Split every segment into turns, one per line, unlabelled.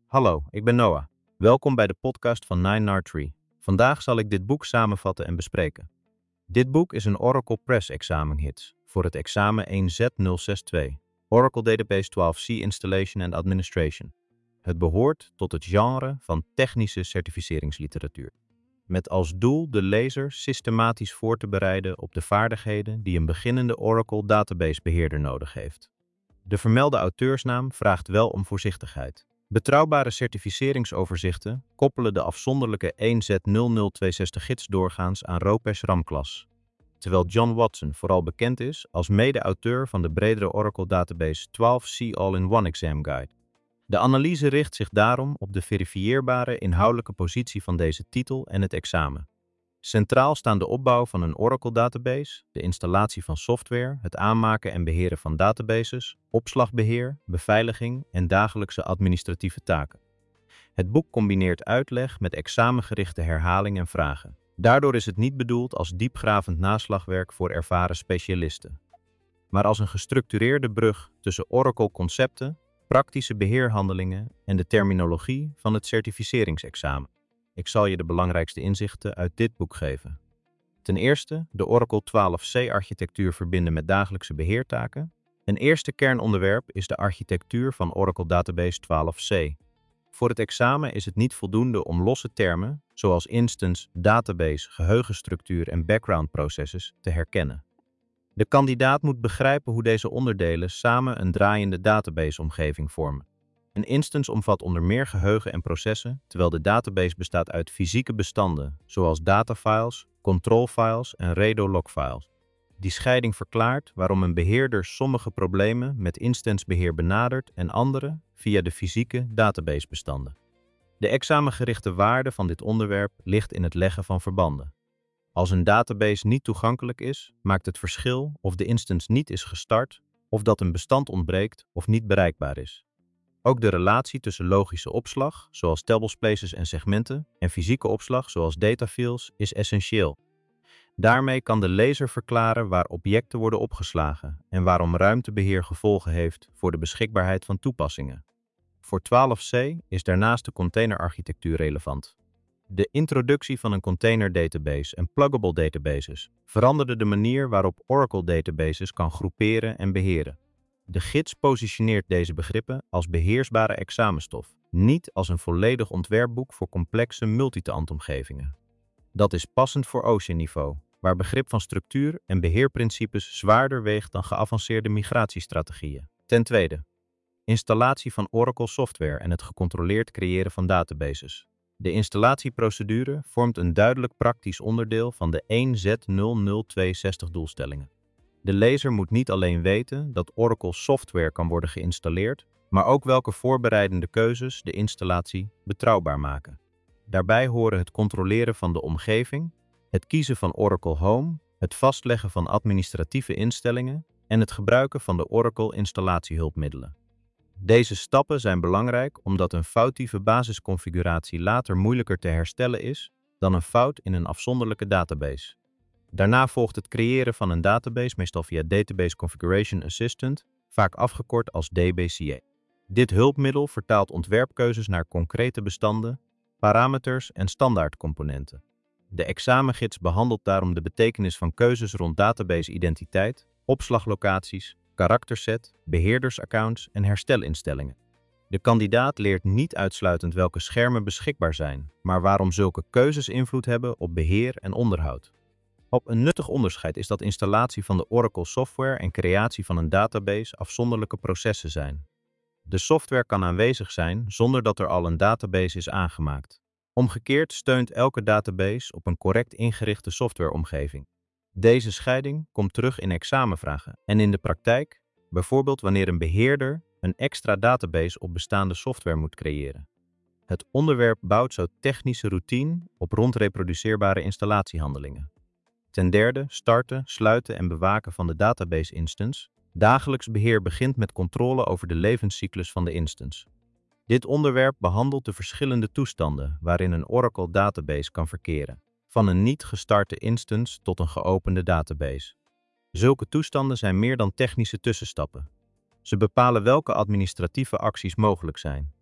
Hallo, ik ben Noah. Welkom bij de podcast van 9R3. Vandaag zal ik dit boek samenvatten en bespreken. Dit boek is een Oracle Press examenhits voor het examen 1Z062, Oracle Database 12c Installation and Administration. Het behoort tot het genre van technische certificeringsliteratuur, met als doel de lezer systematisch voor te bereiden op de vaardigheden die een beginnende Oracle database beheerder nodig heeft. De vermelde auteursnaam vraagt wel om voorzichtigheid. Betrouwbare certificeringsoverzichten koppelen de afzonderlijke 1Z0062 gids doorgaans aan Ropesh Ramklas, terwijl John Watson vooral bekend is als mede-auteur van de bredere Oracle Database 12c All-in-One Exam Guide. De analyse richt zich daarom op de verifieerbare inhoudelijke positie van deze titel en het examen. Centraal staan de opbouw van een Oracle-database, de installatie van software, het aanmaken en beheren van databases, opslagbeheer, beveiliging en dagelijkse administratieve taken. Het boek combineert uitleg met examengerichte herhaling en vragen. Daardoor is het niet bedoeld als diepgravend naslagwerk voor ervaren specialisten, maar als een gestructureerde brug tussen Oracle-concepten, praktische beheerhandelingen en de terminologie van het certificeringsexamen. Ik zal je de belangrijkste inzichten uit dit boek geven. Ten eerste, de Oracle 12c-architectuur verbinden met dagelijkse beheertaken. Een eerste kernonderwerp is de architectuur van Oracle Database 12c. Voor het examen is het niet voldoende om losse termen, zoals instance, database, geheugenstructuur en background processes, te herkennen. De kandidaat moet begrijpen hoe deze onderdelen samen een draaiende database-omgeving vormen. Een instance omvat onder meer geheugen en processen, terwijl de database bestaat uit fysieke bestanden, zoals datafiles, controlfiles en redo-logfiles. Die scheiding verklaart waarom een beheerder sommige problemen met instancebeheer benadert en andere via de fysieke databasebestanden. De examengerichte waarde van dit onderwerp ligt in het leggen van verbanden. Als een database niet toegankelijk is, maakt het verschil of de instance niet is gestart, of dat een bestand ontbreekt of niet bereikbaar is. Ook de relatie tussen logische opslag, zoals tablespaces en segmenten, en fysieke opslag, zoals datafiles, is essentieel. Daarmee kan de lezer verklaren waar objecten worden opgeslagen en waarom ruimtebeheer gevolgen heeft voor de beschikbaarheid van toepassingen. Voor 12c is daarnaast de containerarchitectuur relevant. De introductie van een container database en pluggable databases veranderde de manier waarop Oracle databases kan groeperen en beheren. De gids positioneert deze begrippen als beheersbare examenstof, niet als een volledig ontwerpboek voor complexe multitenant-omgevingen. Dat is passend voor Ocean-niveau, waar begrip van structuur en beheerprincipes zwaarder weegt dan geavanceerde migratiestrategieën. Ten tweede, installatie van Oracle software en het gecontroleerd creëren van databases. De installatieprocedure vormt een duidelijk praktisch onderdeel van de 1Z0062 doelstellingen. De lezer moet niet alleen weten dat Oracle software kan worden geïnstalleerd, maar ook welke voorbereidende keuzes de installatie betrouwbaar maken. Daarbij horen het controleren van de omgeving, het kiezen van Oracle Home, het vastleggen van administratieve instellingen en het gebruiken van de Oracle installatiehulpmiddelen. Deze stappen zijn belangrijk omdat een foutieve basisconfiguratie later moeilijker te herstellen is dan een fout in een afzonderlijke database. Daarna volgt het creëren van een database, meestal via Database Configuration Assistant, vaak afgekort als DBCA. Dit hulpmiddel vertaalt ontwerpkeuzes naar concrete bestanden, parameters en standaardcomponenten. De examengids behandelt daarom de betekenis van keuzes rond database-identiteit, opslaglocaties, karakterset, beheerdersaccounts en herstelinstellingen. De kandidaat leert niet uitsluitend welke schermen beschikbaar zijn, maar waarom zulke keuzes invloed hebben op beheer en onderhoud. Op een nuttig onderscheid is dat installatie van de Oracle software en creatie van een database afzonderlijke processen zijn. De software kan aanwezig zijn zonder dat er al een database is aangemaakt. Omgekeerd steunt elke database op een correct ingerichte softwareomgeving. Deze scheiding komt terug in examenvragen en in de praktijk, bijvoorbeeld wanneer een beheerder een extra database op bestaande software moet creëren. Het onderwerp bouwt zo technische routine op rond reproduceerbare installatiehandelingen. Ten derde, starten, sluiten en bewaken van de database instance. Dagelijks beheer begint met controle over de levenscyclus van de instance. Dit onderwerp behandelt de verschillende toestanden waarin een Oracle database kan verkeren, van een niet gestarte instance tot een geopende database. Zulke toestanden zijn meer dan technische tussenstappen. Ze bepalen welke administratieve acties mogelijk zijn.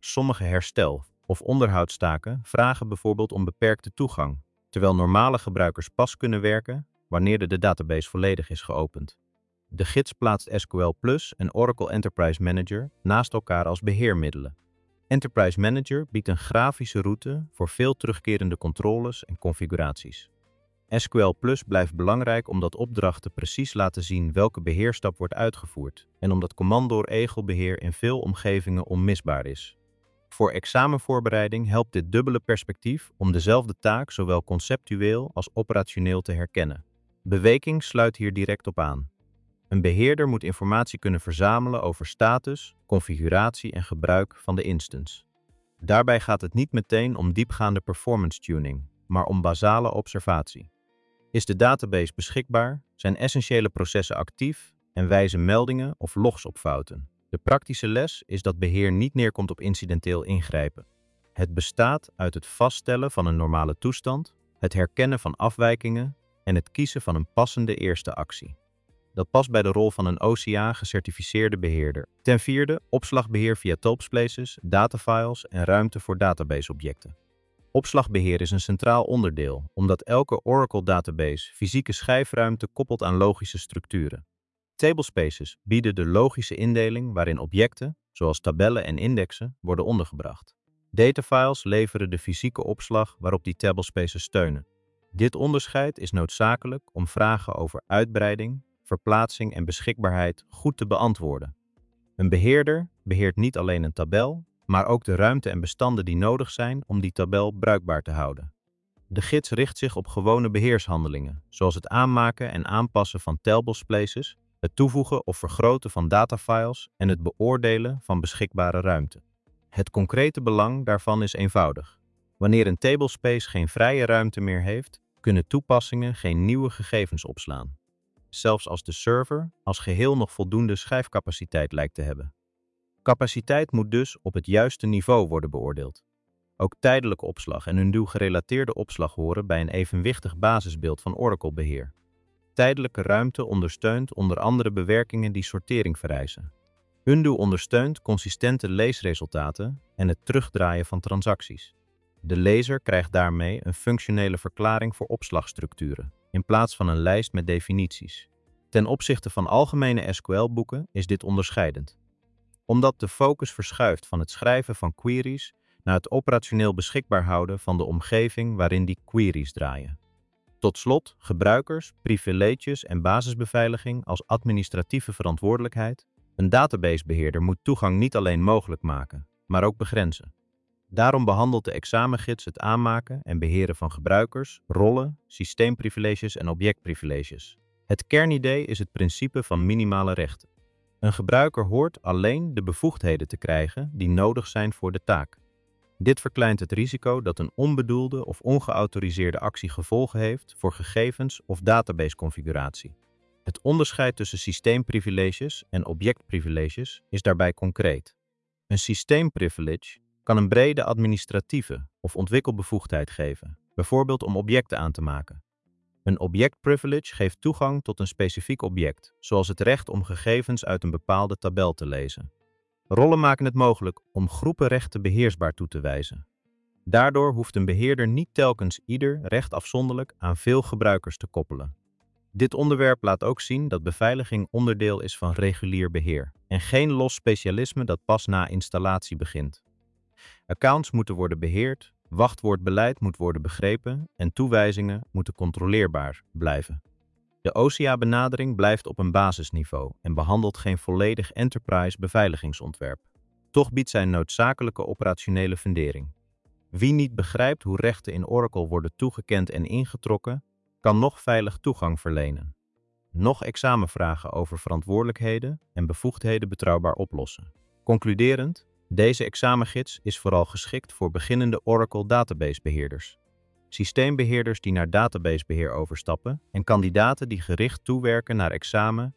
Sommige herstel- of onderhoudstaken vragen bijvoorbeeld om beperkte toegang, terwijl normale gebruikers pas kunnen werken wanneer de database volledig is geopend. De gids plaatst SQL Plus en Oracle Enterprise Manager naast elkaar als beheermiddelen. Enterprise Manager biedt een grafische route voor veel terugkerende controles en configuraties. SQL Plus blijft belangrijk omdat opdrachten precies laten zien welke beheerstap wordt uitgevoerd en omdat command-door-egelbeheer in veel omgevingen onmisbaar is. Voor examenvoorbereiding helpt dit dubbele perspectief om dezelfde taak zowel conceptueel als operationeel te herkennen. Beweking sluit hier direct op aan. Een beheerder moet informatie kunnen verzamelen over status, configuratie en gebruik van de instance. Daarbij gaat het niet meteen om diepgaande performance tuning, maar om basale observatie. Is de database beschikbaar? Zijn essentiële processen actief en wijzen meldingen of logs op fouten? De praktische les is dat beheer niet neerkomt op incidenteel ingrijpen. Het bestaat uit het vaststellen van een normale toestand, het herkennen van afwijkingen en het kiezen van een passende eerste actie. Dat past bij de rol van een OCA-gecertificeerde beheerder. Ten vierde, opslagbeheer via topsplaces, datafiles en ruimte voor databaseobjecten. Opslagbeheer is een centraal onderdeel, omdat elke Oracle-database fysieke schijfruimte koppelt aan logische structuren. Tablespaces bieden de logische indeling waarin objecten, zoals tabellen en indexen, worden ondergebracht. Datafiles leveren de fysieke opslag waarop die tablespaces steunen. Dit onderscheid is noodzakelijk om vragen over uitbreiding, verplaatsing en beschikbaarheid goed te beantwoorden. Een beheerder beheert niet alleen een tabel, maar ook de ruimte en bestanden die nodig zijn om die tabel bruikbaar te houden. De gids richt zich op gewone beheershandelingen, zoals het aanmaken en aanpassen van tablespaces, het toevoegen of vergroten van datafiles en het beoordelen van beschikbare ruimte. Het concrete belang daarvan is eenvoudig. Wanneer een tablespace geen vrije ruimte meer heeft, kunnen toepassingen geen nieuwe gegevens opslaan. Zelfs als de server als geheel nog voldoende schijfcapaciteit lijkt te hebben. Capaciteit moet dus op het juiste niveau worden beoordeeld. Ook tijdelijke opslag en undo-gerelateerde opslag horen bij een evenwichtig basisbeeld van Oracle-beheer. Tijdelijke ruimte ondersteunt onder andere bewerkingen die sortering vereisen. Undo ondersteunt consistente leesresultaten en het terugdraaien van transacties. De lezer krijgt daarmee een functionele verklaring voor opslagstructuren, in plaats van een lijst met definities. Ten opzichte van algemene SQL-boeken is dit onderscheidend. Omdat de focus verschuift van het schrijven van queries naar het operationeel beschikbaar houden van de omgeving waarin die queries draaien. Tot slot, gebruikers, privileges en basisbeveiliging als administratieve verantwoordelijkheid. Een databasebeheerder moet toegang niet alleen mogelijk maken, maar ook begrenzen. Daarom behandelt de examengids het aanmaken en beheren van gebruikers, rollen, systeemprivileges en objectprivileges. Het kernidee is het principe van minimale rechten. Een gebruiker hoort alleen de bevoegdheden te krijgen die nodig zijn voor de taak. Dit verkleint het risico dat een onbedoelde of ongeautoriseerde actie gevolgen heeft voor gegevens of databaseconfiguratie. Het onderscheid tussen systeemprivileges en objectprivileges is daarbij concreet. Een systeemprivilege kan een brede administratieve of ontwikkelbevoegdheid geven, bijvoorbeeld om objecten aan te maken. Een objectprivilege geeft toegang tot een specifiek object, zoals het recht om gegevens uit een bepaalde tabel te lezen. Rollen maken het mogelijk om groepen rechten beheersbaar toe te wijzen. Daardoor hoeft een beheerder niet telkens ieder recht afzonderlijk aan veel gebruikers te koppelen. Dit onderwerp laat ook zien dat beveiliging onderdeel is van regulier beheer en geen los specialisme dat pas na installatie begint. Accounts moeten worden beheerd, wachtwoordbeleid moet worden begrepen en toewijzingen moeten controleerbaar blijven. De OCA-benadering blijft op een basisniveau en behandelt geen volledig enterprise beveiligingsontwerp. Toch biedt zij een noodzakelijke operationele fundering. Wie niet begrijpt hoe rechten in Oracle worden toegekend en ingetrokken, kan nog veilig toegang verlenen. Nog examenvragen over verantwoordelijkheden en bevoegdheden betrouwbaar oplossen. Concluderend, deze examengids is vooral geschikt voor beginnende Oracle databasebeheerders, systeembeheerders die naar databasebeheer overstappen en kandidaten die gericht toewerken naar examen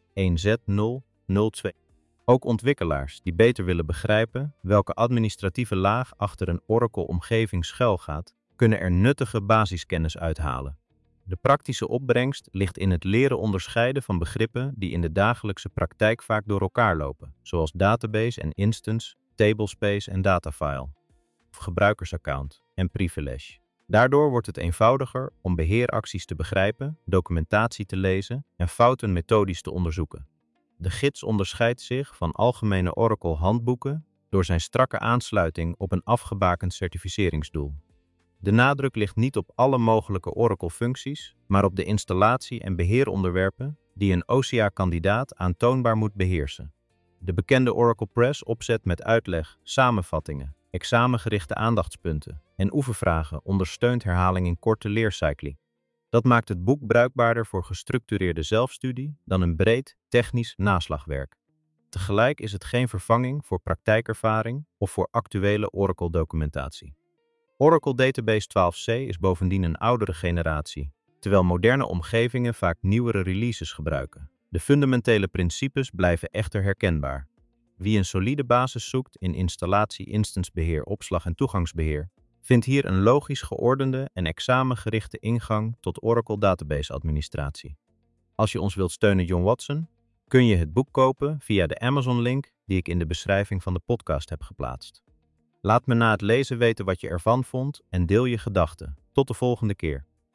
1Z002. Ook ontwikkelaars die beter willen begrijpen welke administratieve laag achter een Oracle-omgeving schuilgaat, kunnen er nuttige basiskennis uithalen. De praktische opbrengst ligt in het leren onderscheiden van begrippen die in de dagelijkse praktijk vaak door elkaar lopen, zoals database en instance, tablespace en datafile, of gebruikersaccount en privilege. Daardoor wordt het eenvoudiger om beheeracties te begrijpen, documentatie te lezen en fouten methodisch te onderzoeken. De gids onderscheidt zich van algemene Oracle-handboeken door zijn strakke aansluiting op een afgebakend certificeringsdoel. De nadruk ligt niet op alle mogelijke Oracle-functies, maar op de installatie- en beheeronderwerpen die een OCA-kandidaat aantoonbaar moet beheersen. De bekende Oracle Press opzet met uitleg, samenvattingen, examengerichte aandachtspunten en oefenvragen ondersteunt herhaling in korte leercycli. Dat maakt het boek bruikbaarder voor gestructureerde zelfstudie dan een breed, technisch naslagwerk. Tegelijk is het geen vervanging voor praktijkervaring of voor actuele Oracle-documentatie. Oracle Database 12c is bovendien een oudere generatie, terwijl moderne omgevingen vaak nieuwere releases gebruiken. De fundamentele principes blijven echter herkenbaar. Wie een solide basis zoekt in installatie, instancebeheer, opslag en toegangsbeheer, vindt hier een logisch geordende en examengerichte ingang tot Oracle Database administratie. Als je ons wilt steunen, John Watson, kun je het boek kopen via de Amazon-link die ik in de beschrijving van de podcast heb geplaatst. Laat me na het lezen weten wat je ervan vond en deel je gedachten. Tot de volgende keer.